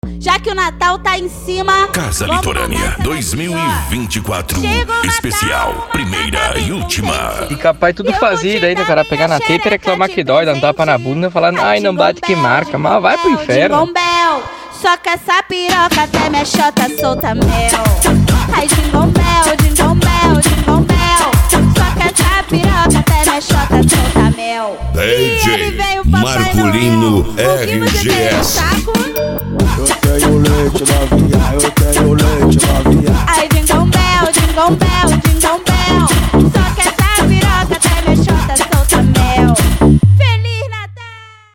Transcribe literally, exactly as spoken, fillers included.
Já que o Natal tá em cima, Casa Litorânea dois mil e vinte e quatro Especial, primeira e última. E capaz tudo fazia, daí o cara pegar na teta e reclamar que dói, dar um tapa na bunda e falar, ai, não bate que marca, mas vai pro inferno. Jingle só que essa piroca até minha xota solta mel. Ai, jingle bell, jingle bell, jingle bell. Só que essa piroca até minha xota solta mel. D J Marcolino R G S. Eu tenho leite da vida.